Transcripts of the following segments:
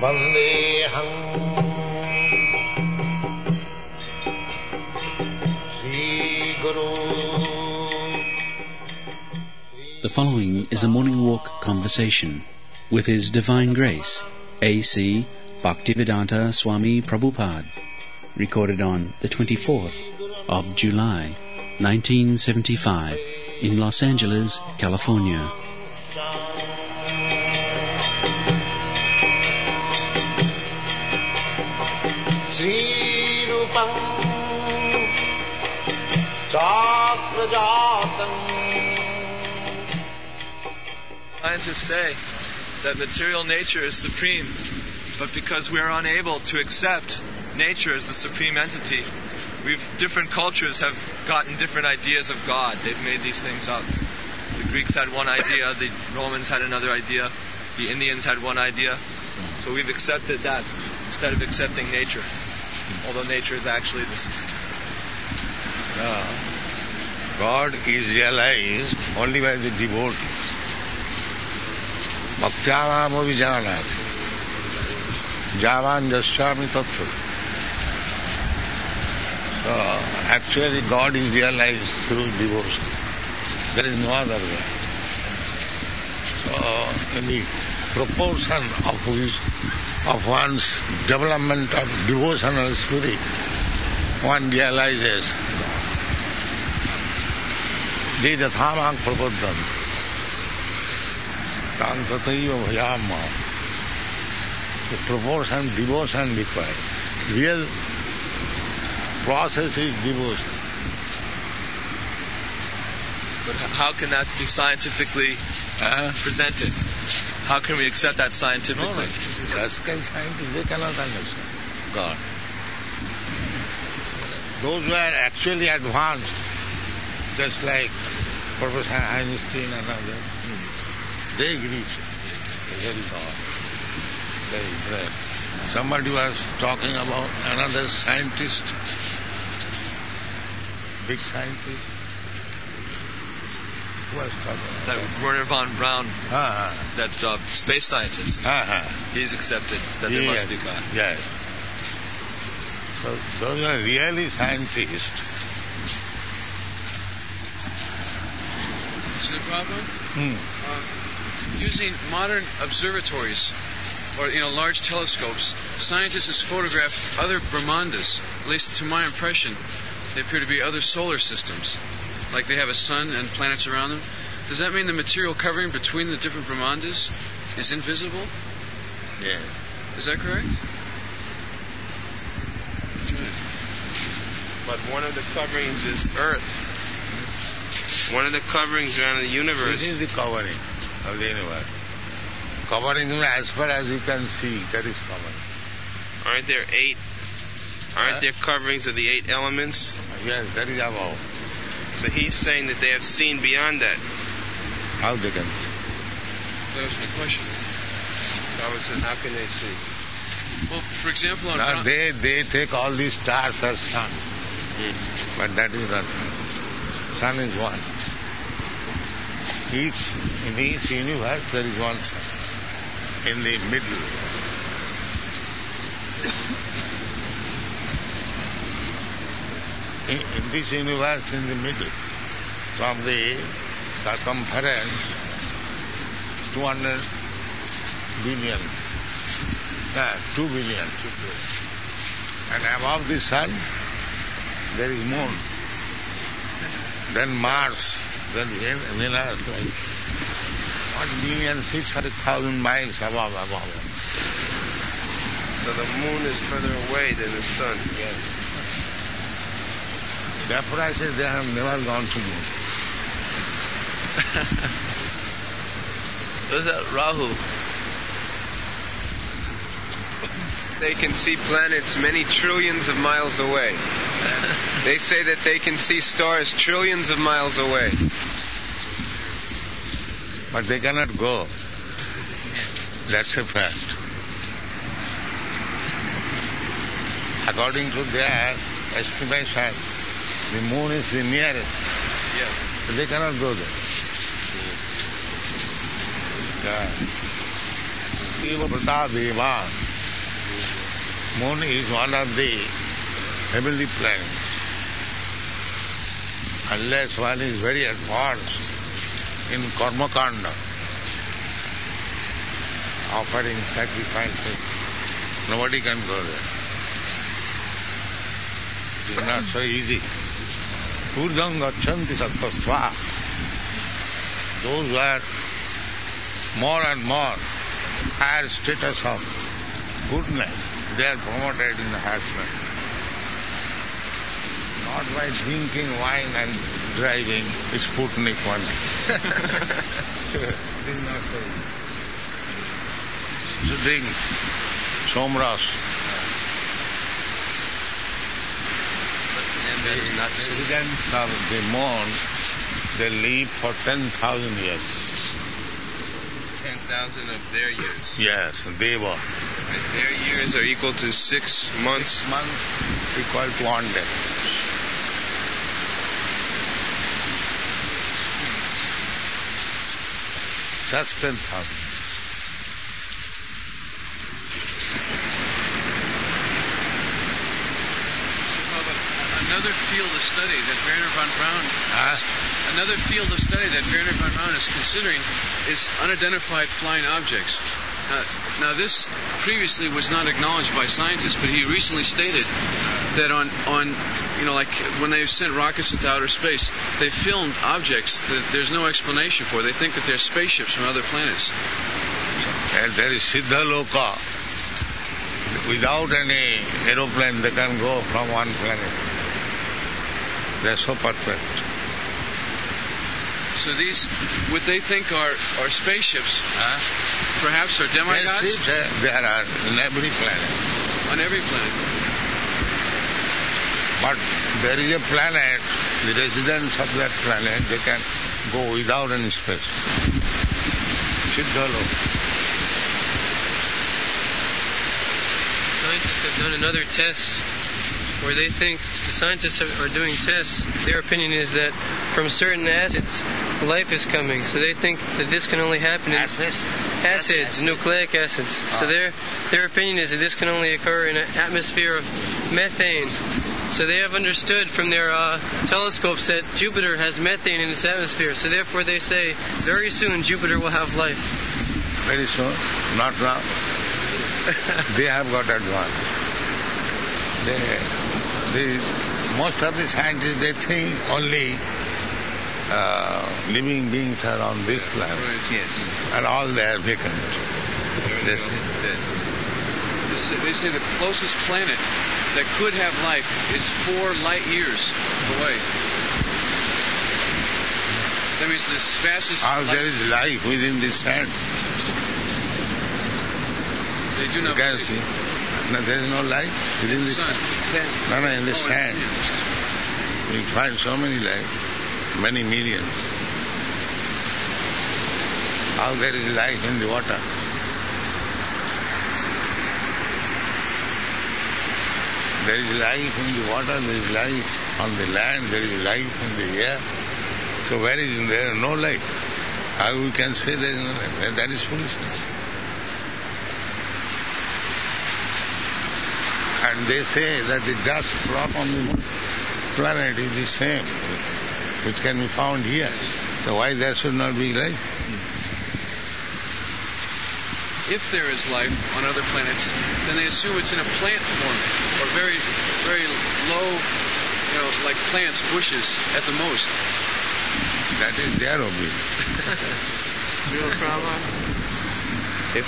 Vandeham Sri Guru. The following is a morning walk conversation with His Divine Grace, A.C. Bhaktivedanta Swami Prabhupada, recorded on the 24th of July, 1975, in Los Angeles, California. Sri Rupam Chakrajatam. Scientists say that material nature is supreme, but because we are unable to accept nature as the supreme entity, different cultures have gotten different ideas of God. They've made these things up. The Greeks had one idea, the Romans had another idea, the Indians had one idea. So we've accepted that instead of accepting nature, although nature is actually the supreme. God is realized only by the devotees. Bhaktyānām abhijanāti jāvān jasyāmi tattva. So actually God is realized through devotion. There is no other way. So in the proportion of one's development of devotional spirit, one realizes de yathamang prapaddam tam tataiva bhayama. The proportion devotion required. Real process is devotion. But how can that be scientifically presented? How can we accept that scientifically? Classical scientists, they cannot understand God. Those who are actually advanced, just like Professor Einstein and others, they agree. Very God. Very brave. Somebody was talking about another scientist, big scientist. Who was talking about that Werner von Braun, that space scientist, he's accepted that there must be God. Yes. So those are really scientists. Mr. Prabhupada, using modern observatories or large telescopes, scientists have photographed other Brahmandas. At least to my impression, they appear to be other solar systems, like they have a sun and planets around them. Does that mean the material covering between the different Brahmandas is invisible? Yeah. Is that correct? But one of the coverings is Earth. One of the coverings around the universe. This is the covering of the universe. Covering as far as you can see, that is covering. Aren't there 8? Aren't there coverings of the 8 elements? Yes, that is above. So he's saying that they have seen beyond that. How they can see? That was my question. Baba says, how can they see? Well, for example, on now they take all these stars as sun. But that is not. Sun is one. In each universe there is one sun. In the middle. In this universe, in the middle, from the circumference, 200 billion, 2 billion. And above the sun, there is moon. Then Mars, then Venus, like 1,600,000 miles above. So the moon is further away than the sun. Yes. Therefore I say they have never gone to moon. Is that Rahu? They can see planets many trillions of miles away. They say that they can see stars trillions of miles away. But they cannot go. That's a fact. According to their estimation, the moon is the nearest. Yeah. But they cannot go there. Yeah. Eva Pratadeva Moon is one of the heavenly planets. Unless one is very advanced in karma kanda, offering sacrifices, nobody can go there. It is not so easy. Urdham gachanti sattvastva. Those who are more and more higher status of goodness, they are promoted in the higher planet. Not by drinking wine and driving Sputnik one. It is not so easy. To drink Somras. That is not so. Residents of the moon, they live for 10,000 years. 10,000 of their years. Yes, Deva. And their years are equal to 6 months. 6 months equal to 1 day. Just 10,000. Another field of study that Werner von Braun is considering is unidentified flying objects. Now this previously was not acknowledged by scientists, but he recently stated that on like when they've sent rockets into outer space, they filmed objects that there's no explanation for. They think that they're spaceships from other planets. And there is Siddha Loka. Without any aeroplane, they can go from one planet. They are so perfect. So these, what they think are spaceships, perhaps are demigods? Spaceships, there are in every planet. On every planet. But there is a planet, the residents of that planet, they can go without any space. Siddha Loka. Scientists have done another test where they think the scientists are doing tests. Their opinion is that from certain acids, life is coming. So they think that this can only happen in acids, nucleic acids. So their opinion is that this can only occur in an atmosphere of methane. So they have understood from their telescopes that Jupiter has methane in its atmosphere. So therefore they say very soon Jupiter will have life. Very soon, not now. They have got advanced. Most of the scientists, they think only living beings are on this planet. Yes. And all they are vacant. They say the closest planet that could have life is 4 light years away. That means the fastest... There is life within the sand. They do not... You can see. No, there is no life within the sand. No, in the sand. You find so many life, many millions. How there is life in the water? There is life in the water, there is life on the land, there is life in the air. So where is there no life? How we can say there is no life? That is foolishness. And they say that the dust brought on the planet is the same, which can be found here. So why there should not be life? If there is life on other planets, then they assume it's in a plant form, or very, very low, like plants, bushes, at the most. That is their opinion. If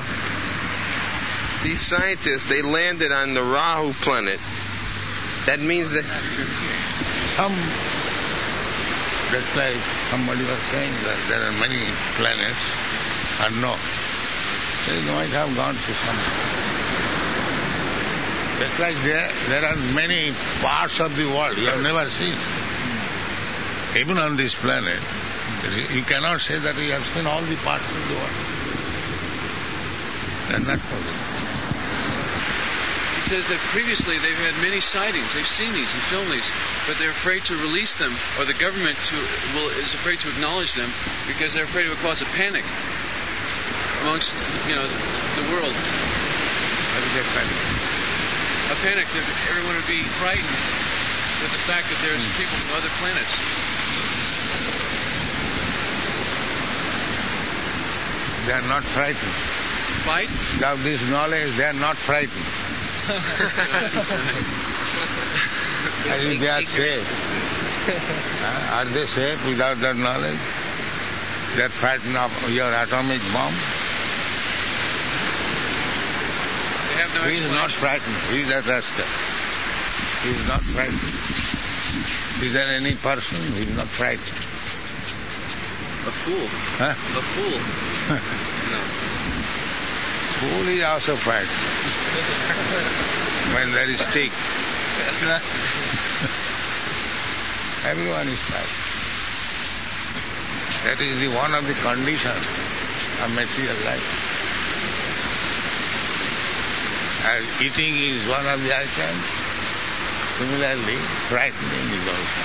these scientists, they landed on the Rahu planet, that means that that's like somebody was saying that there are many planets, and no. They might have gone to some. Just like there are many parts of the world you have never seen. Even on this planet, you cannot say that you have seen all the parts of the world. They are not possible. He says that previously they've had many sightings. They've seen these and filmed these, but they're afraid to release them, or the government is afraid to acknowledge them because they're afraid it will cause a panic amongst the world. What is a panic? a panic that everyone would be frightened with the fact that there's people from other planets. They are not frightened. Frightened? Without this knowledge, they are not frightened. And if they are safe, are they safe without that knowledge? They are frightened of your atomic bomb. They have no He is not frightened. He is a rascal. He is not frightened. Is there any person who is not frightened? A fool. Huh? A fool. No. Fool is also frightened. When there is stick. Everyone is frightened. That is one of the conditions of material life. As eating is one of the items, similarly, frightening is also.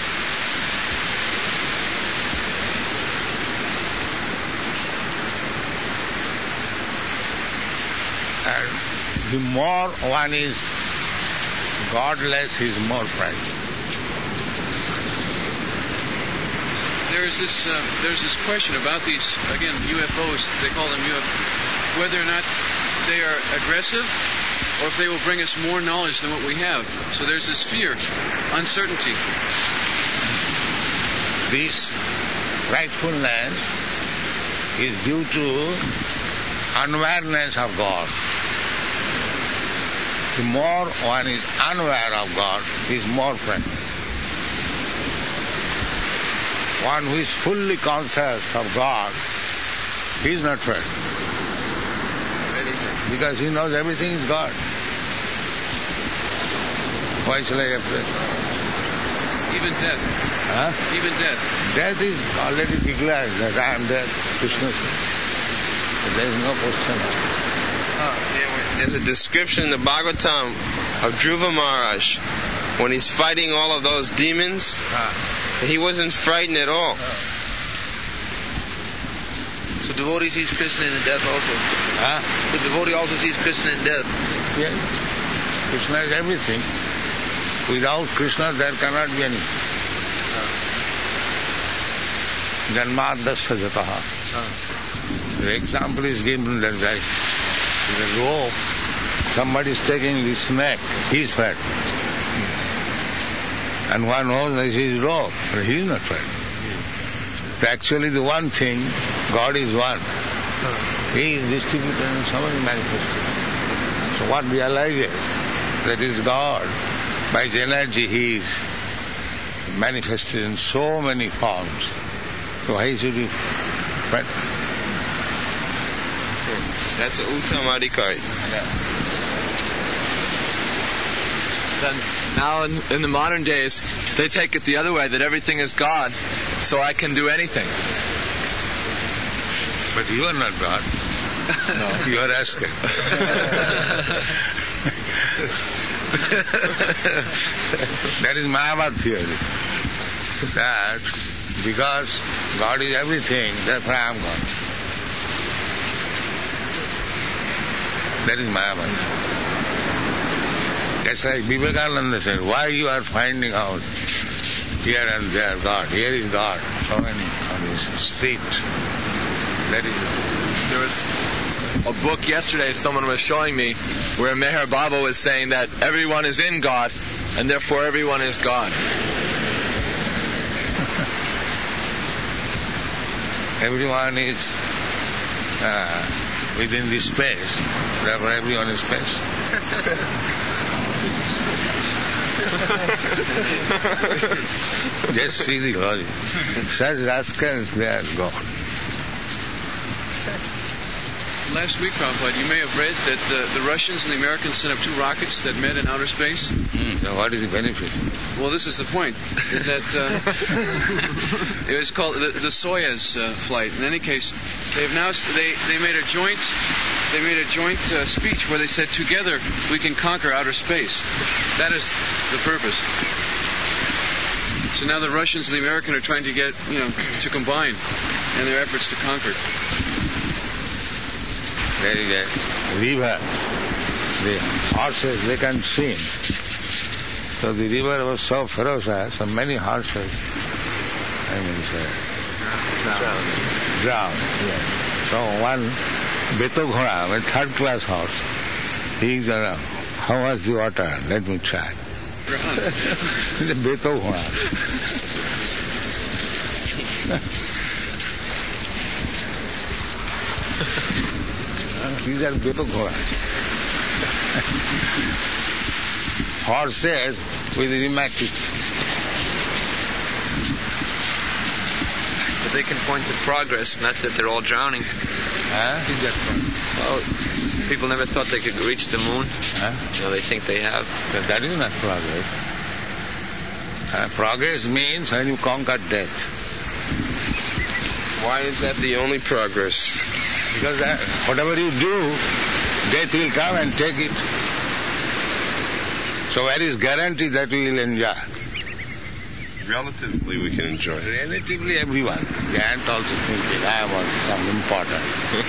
And the more one is godless, he is more frightened. There's this question about these, again, UFOs, they call them UFOs, whether or not they are aggressive or if they will bring us more knowledge than what we have. So there's this fear, uncertainty. This frightfulness is due to unawareness of God. The more one is unaware of God, he is more frightened. One who is fully conscious of God, he is not frightened. Because he knows everything is God. Why shall I afraid? Even death. Huh? Even death. Death is already declared that I am dead. Krishna said. There is no question. There's a description in the Bhagavatam of Dhruva Maharaj when he's fighting all of those demons. He wasn't frightened at all. So devotee sees Krishna in death also. Huh? The devotee also sees Krishna in death. Yes. Krishna is everything. Without Krishna there cannot be anything. Janmadasya jataha. The example is given that the rope, somebody is taking the snake, he is fat. And one knows that he is rope, but he is not fat. Actually the one thing, God is one. He is distributed in so many manifestations. So one realizes that is God. By his energy he is manifested in so many forms. So why should he fret? That's an Uttamadikari. Then now in the modern days, they take it the other way, that everything is God, so I can do anything. But you are not God. No. You are asking. That is Mayavad theory. That because God is everything, therefore I am God. That is Mayavad. That's like Vivekananda said, why you are finding out here and there God, here is God, so many on this street. That is it. There was a book yesterday someone was showing me where Meher Baba was saying that everyone is in God and therefore everyone is God. Everyone is within this space, therefore everyone is space. Just see the logic. Such rascals, they are God. Last week, Prabhupada, you may have read that the Russians and the Americans sent up 2 rockets that met in outer space. So what is the benefit? Well, this is the point, is that it was called the Soyuz flight. In any case, they made a joint speech where they said, together we can conquer outer space. That is the purpose. So now the Russians and the Americans are trying to get, to combine in their efforts to conquer. There is a river The horses, they can swim. So the river was so ferocious, so many horses, drowned. Yes. So one Beto Ghora, a third-class horse, he's how was the water? Let me try. The Beto Ghora. These are Beto Ghora. Horses with rheumatic. But they can point to progress, not that they're all drowning. Well, people never thought they could reach the moon. They think they have. But that is not progress. Progress means when you conquer death. Why is that the only progress? Because whatever you do, death will come and take it. So where is guarantee that we will enjoy? Relatively, we can enjoy it. Relatively, everyone. The ant also thinking, I want some important.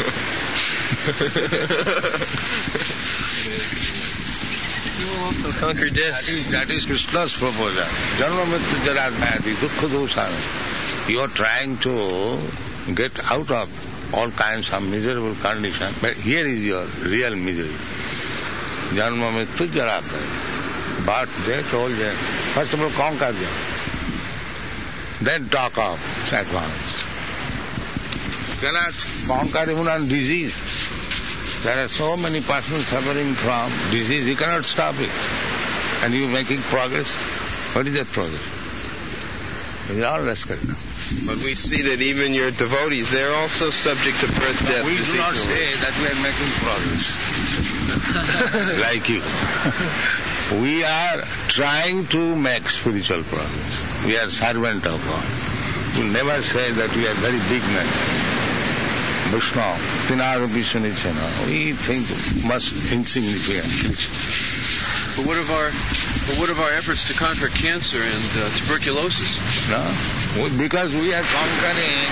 You will also conquer death. That is Krishna's proposal. Janma mrityu jara vyadhi dukkha dosami. You are trying to get out of all kinds of miserable conditions, but here is your real misery. Janma mrityu jara vyadhi. Birth, death, old age. First of all, conquer them. Then talk of advance. You cannot conquer even on disease. There are so many persons suffering from disease, you cannot stop it. And you making progress. What is that progress? It is all rascal. But we see that even your devotees, they're also subject to birth, death, we disease. Do not say that we are making progress. Like you. We are trying to make spiritual progress. We are servant of God. We never say that we are very big men. Vishnu, Tinarupi Sunichana. We think much insignificant. But what of our efforts to conquer cancer and tuberculosis? No, because we are conquering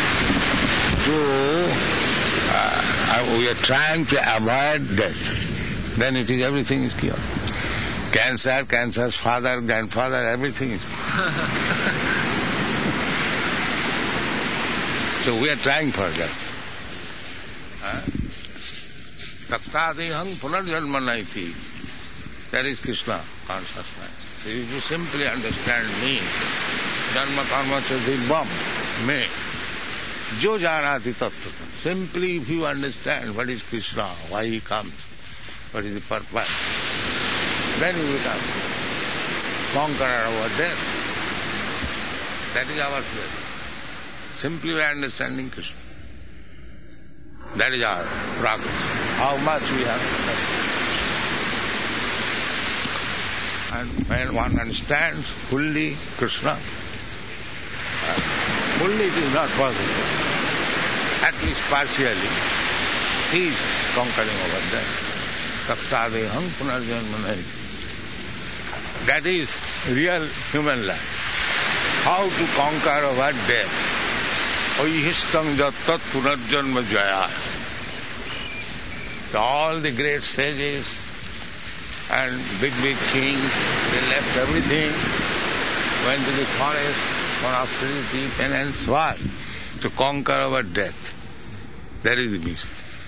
we are trying to avoid death. Then everything is cured. Cancer, cancer's father, grandfather, everything is. So we are trying for that. Taktadihang punarjanmanaiti. That is Krishna consciousness. If you simply understand me, Dharma karma chadibam, me, jo janati tattva. Simply if you understand what is Krishna, why he comes, what is the purpose, then you become conqueror over death. That is our faith. Simply by understanding Krishna. That is our progress. How much we have understood. And when one understands fully Krishna, fully it is not possible. At least partially, he is conquering over death. Saptadeham punarjanmanai. That is real human life. How to conquer over death. Oihistang jattat punarjanma jaya. All the great sages and big kings, they left everything, went to the forest for austerity, penance, what? To conquer over death. That is the mission.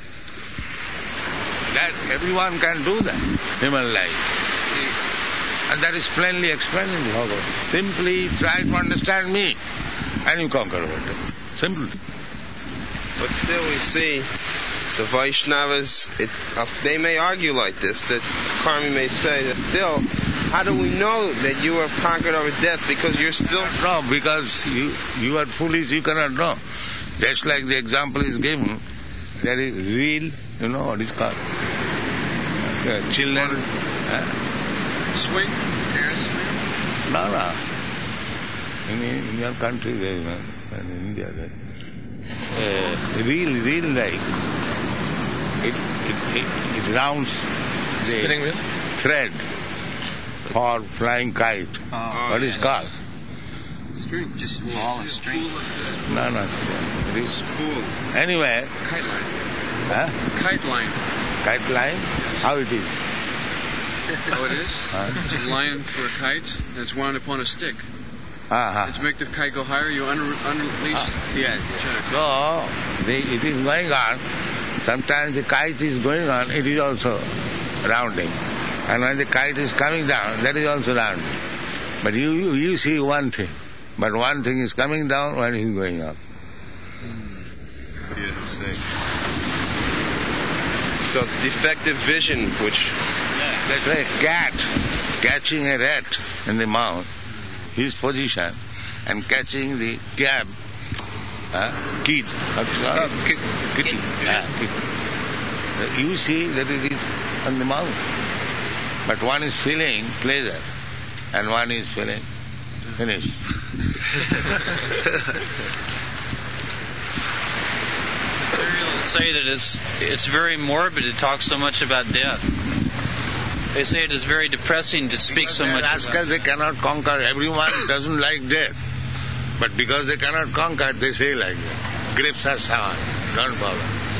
That everyone can do that, human life. And that is plainly explained in the Bhagavad. Simply try to understand me, and you conquer over death. Simple. But still we see the Vaishnavas, they may argue like this, that Karmi may say that still, how do we know that you have conquered over death? Because you're still... No, because you are foolish, you cannot know. Just like the example is given, there is real, you know what is called? Children. Swing? Parents swing? No. In your country, in India, real like it rounds the thread for flying kite. What is called? String. Just ball of string. No. It is spool. Anyway. Kite line. Huh? Kite line. Kite line? How it is? Oh, it is? It's a line for a kite, and it's wound upon a stick. And to make the kite go higher, you unleash. Yes. So, it is going on. Sometimes the kite is going on, it is also rounding. And when the kite is coming down, that is also rounding. But you see one thing. But one thing is coming down, one is going up. What do you have to say? So it's defective vision, which... That's like a cat catching a rat in the mouth, his position, and catching the kitty. Kitty. You see that it is on the mouth. But one is feeling pleasure, and one is feeling finished. Materialists say that it's very morbid to talk so much about death. They say it is very depressing to speak so much about death. They cannot conquer. Everyone doesn't like death. But because they cannot conquer, they say like that. Grapes are sour. Don't bother.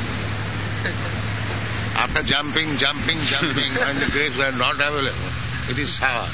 After jumping, when the grapes were not available, it is sour.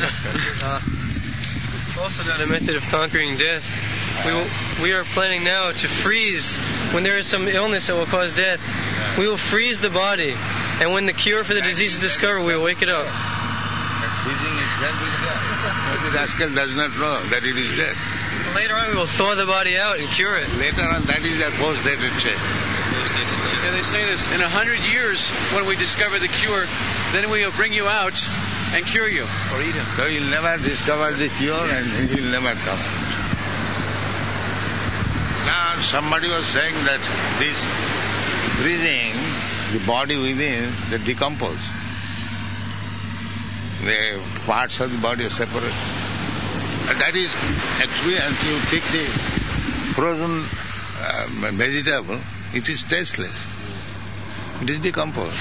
Also not a method of conquering death. We are planning now to freeze when there is some illness that will cause death. We will freeze the body, and when the cure for the disease is discovered, we will wake it up. Freezing itself is death. But the rascal does not know that it is death. Later on, we will thaw the body out and cure it. Later on, that is their post-dated check. Yeah, they say this. In 100 years, when we discover the cure, then we will bring you out and cure you or eat him. So he'll never discover the cure and he'll never come. Now somebody was saying that this freezing, the body within, they decompose. The parts of the body are separate. And that is actually, as you take the frozen vegetable, it is tasteless. It is decomposed.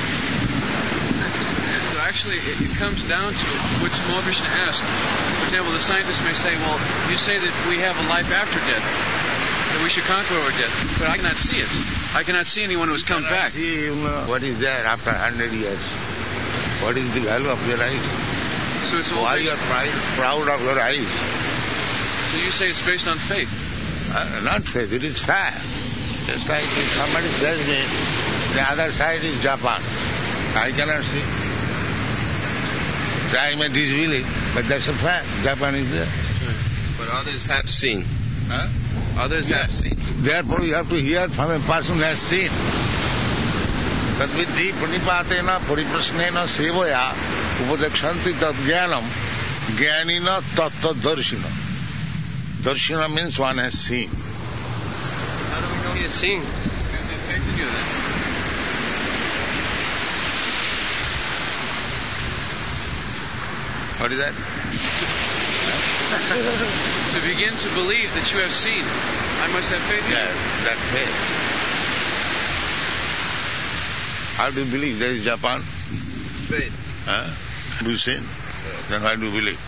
Actually, it comes down to what Tamal Krishna asked. For example, the scientists may say, well, you say that we have a life after death, that we should conquer our death, but I cannot see it. I cannot see anyone who has come back. See, what is there after 100 years? What is the value of your eyes? So it's all why you are proud of your eyes? So you say it's based on faith? Not faith, it is fact. Just like if somebody tells me, the other side is Japan. I cannot see. I may disbelieve, but that's a fact. Japan is there. But others have seen. Huh? Others have seen. Therefore you have to hear from a person who has seen. Tad vidhi pranipatena pariprasnena sevoya upadekshanti tad jnanam jnanina tattva darshina. Darshina means one has seen. How do we know he has seen? What is that? To begin to believe that you have seen, I must have faith in you. That faith. How do you believe there is Japan? Faith. Huh? Do you sin? Then how do you believe?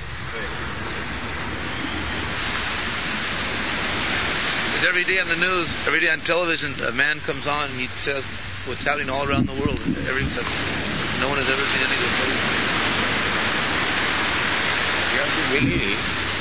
Because every day on the news, every day on television, a man comes on and he says what's happening all around the world. No one has ever seen anything. You have to believe.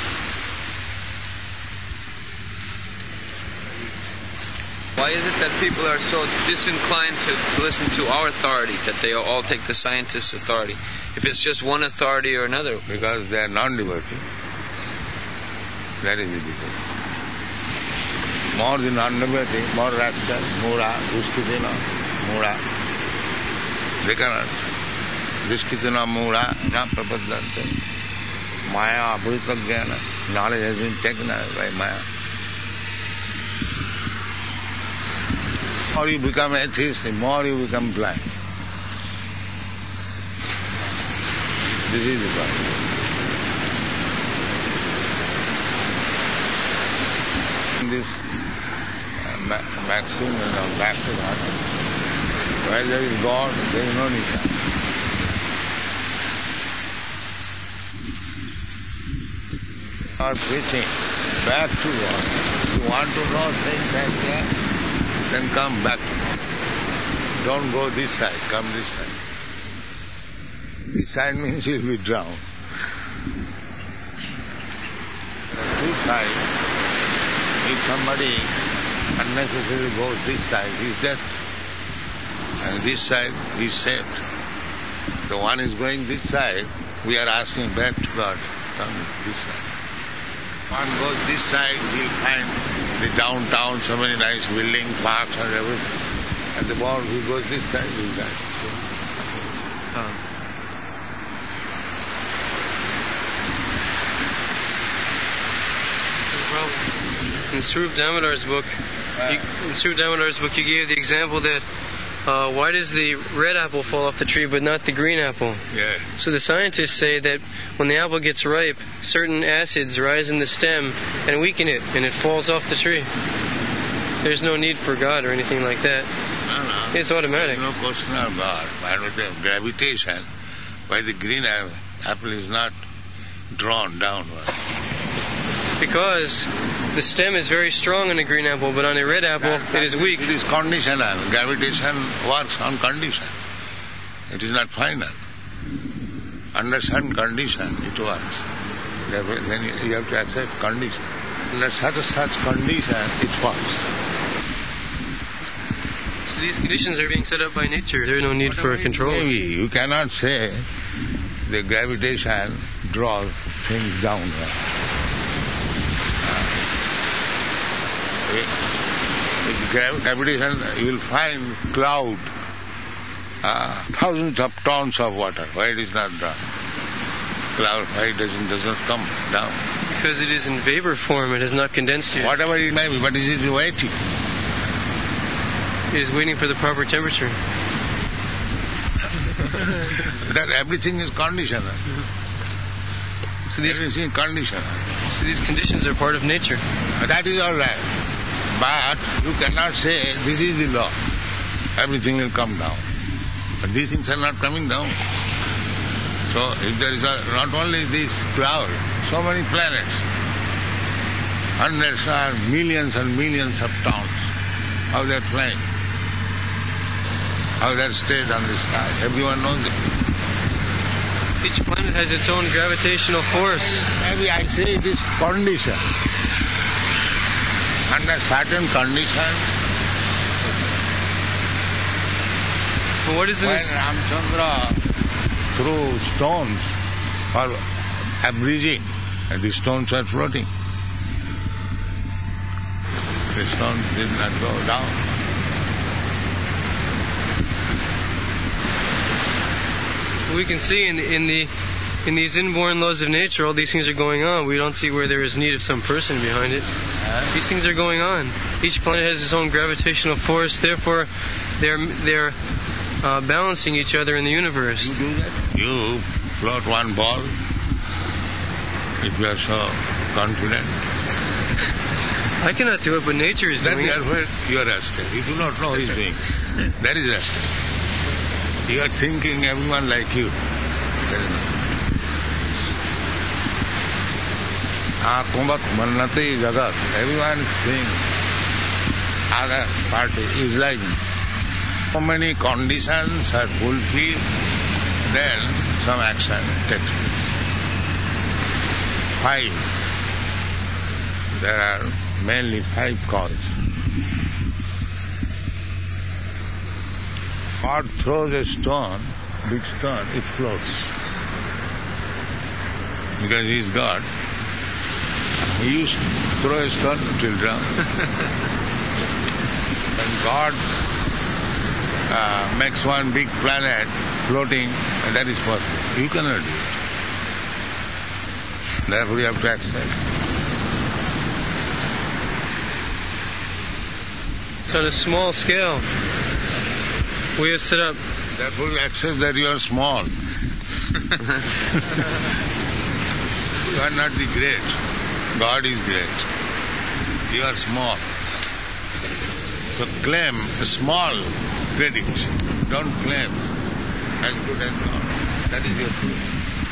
Why is it that people are so disinclined to listen to our authority, that they all take the scientist's authority? If it's just one authority or another. Because they are non-devotee. That is the difference. More the non-devotee, more rascal, mura, dushkitina, mura. They cannot. Dushkitina, mura, na prapadante. Maya, abhita jnana. Knowledge has been taken by Maya. The more you become atheist, the more you become blind. This is the problem. This maxim is back to God. Where there is God, there is no Nishan. Or preaching back to God. If you want to know things like that, then come back. Don't go this side, come this side. This side means he will be drowned. This side, if somebody unnecessarily goes this side, he is death. And this side is saved. The one is going this side, we are asking back to God, come this side. One goes this side, he'll find the downtown, so many nice buildings, parks and everything. And the one who goes this side will die. In Swarup Damodar's book, you gave the example that why does the red apple fall off the tree but not the green apple? Yeah. So the scientists say that when the apple gets ripe, certain acids rise in the stem and weaken it, and it falls off the tree. There's no need for God or anything like that. No. It's automatic. No question of God. But with the gravitation, why the green apple is not drawn downward? Because the stem is very strong on a green apple, but on a red apple, it is weak. It is conditional. Gravitation works on condition. It is not final. Under certain condition, it works. Then you have to accept condition. Under such condition, it works. So these conditions are being set up by nature. There is no need for control. Maybe you cannot say the gravitation draws things downward. With gravitation, you will find cloud, thousands of tons of water. Why it is not drawn? Cloud, why it does not come down? Because it is in vapor form. It has not condensed yet. Whatever it may be, but it is waiting. It is waiting for the proper temperature. That everything is conditional. So these conditions are part of nature. That is all right. But you cannot say this is the law. Everything will come down. But these things are not coming down. So if there is not only this cloud, so many planets, hundreds and millions of towns, how they are flying, how they are stayed on the sky. Everyone knows it. Each planet has its own gravitational force. Maybe I say it is condition. Under certain condition, but what is this? When Ramchandra threw stones for abridging, and the stones were floating. The stones did not go down. We can see in these inborn laws of nature, all these things are going on. We don't see where there is need of some person behind it. These things are going on. Each planet has its own gravitational force. Therefore, they're balancing each other in the universe. You do that? You float one ball if you are so confident. I cannot do it, but nature is doing it. That's where you are rested. You do not know his doing. That is rested. You are thinking everyone like you. Everyone is saying other party is like so many conditions are fulfilled, then some action takes place. 5. There are mainly 5 causes. God throws a stone, big stone, it floats. Because he is God. He used to throw a stone, it will drown. When God makes one big planet floating, that is possible. You cannot do it. Therefore you have to accept. It's on a small scale. We have set up. Therefore you accept that you are small. You are not the great. God is great. You are small. So claim a small credit. Don't claim as good as God. That is your truth.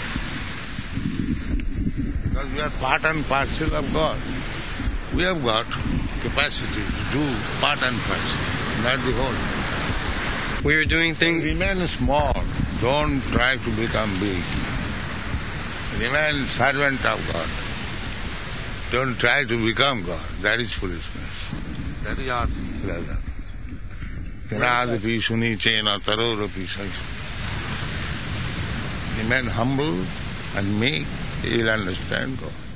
Because we are part and parcel of God. We have got capacity to do part and parcel, not the whole. We are doing things. Remain small. Don't try to become big. Remain servant of God. Don't try to become God. That is foolishness. That is our pleasure. Tenadapi suni chena tarorapi saisa. Remain humble and meek, you will understand God.